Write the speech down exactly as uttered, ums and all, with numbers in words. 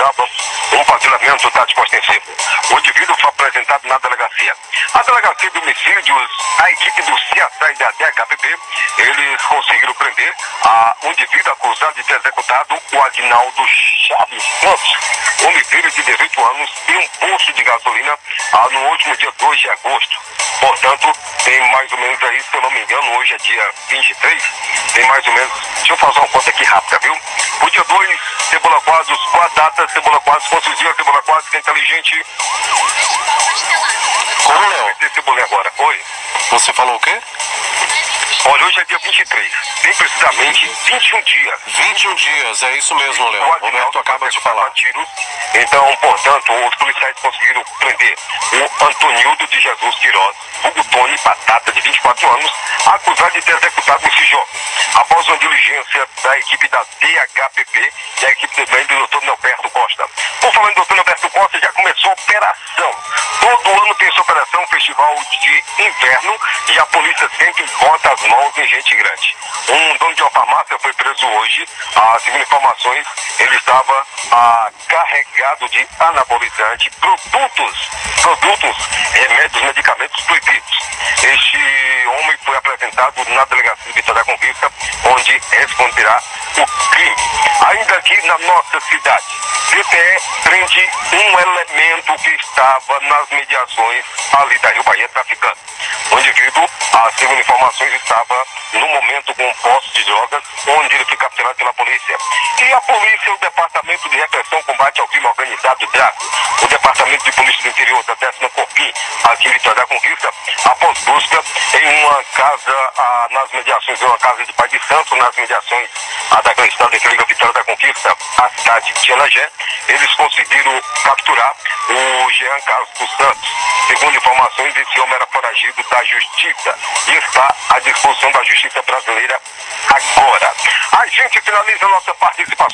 registrava um fatilamento da disposta em si. O indivíduo foi apresentado na delegacia. A delegacia de homicídios, a equipe do C S I da D H P P, eles conseguiram prender a um indivíduo acusado de ter executado o Aguinaldo Chaves Santos, homem filho de dezoito anos, em um posto de gasolina ah, no último dia dois de agosto. Portanto, tem mais ou menos aí, se eu não me engano, hoje é dia vinte e três, tem mais ou menos, deixa eu fazer uma conta aqui rápida, viu? O dia dois, Cebola Quadros, com a data, Cebola Quadros, conseguiu a Cebola Quadros, que é inteligente. Como, Léo? Cebola agora, oi. Você falou o quê? Olha, hoje é dia vinte e três, tem precisamente vinte e um dias. vinte e um dias, é isso mesmo, Léo. O Roberto acaba de falar. Tiros. Então, portanto, os policiais conseguiram prender o Antonildo de Jesus Queiroz, vulgo Tony Batata, de vinte e quatro anos, acusado de ter executado esse jovem. Após uma diligência da equipe da D H P P e a equipe também do doutor Nelberto Costa. Por falar em doutor Nelberto Costa, já começou a operação. Todo ano tem essa operação, festival de inverno, e a polícia sempre bota as mãos em gente grande. Um dono de uma farmácia foi preso hoje. Ah, segundo informações, ele estava ah, carregado de anabolizante, produtos, produtos, remédios, medicamentos proibidos. Este homem foi apresentado na delegacia de Vitória da Conquista, onde responderá o crime. Ainda aqui na nossa cidade, D T E prende um elemento que estava nas mediações ali da Rio Bahia traficando. O indivíduo, ah, segundo informações, estava no momento com um posse de drogas, onde ele foi capturado pela polícia. E a polícia, o Departamento de Repressão e Combate ao Crime Organizado, DRACO, o Departamento de Polícia do Interior da décima Corpim, aqui em Vitória da Conquista, após busca em uma casa, ah, nas mediações, em uma casa de Pai de Santo, nas mediações ah, daquela estrada que liga Vitória da Conquista, a cidade de Elagé, eles conseguiram capturar o Jean Carlos dos Santos. Segundo informações, esse homem era foragido da Justiça e está à disposição da Justiça brasileira agora. A gente finaliza a nossa participação.